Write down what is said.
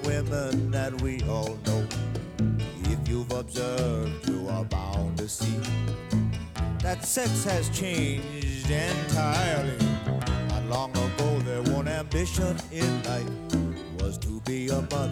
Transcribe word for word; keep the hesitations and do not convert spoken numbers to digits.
women that we all know. If you've observed, you are bound to see that sex has changed entirely. Not long ago, their one ambition in life was to be a mother.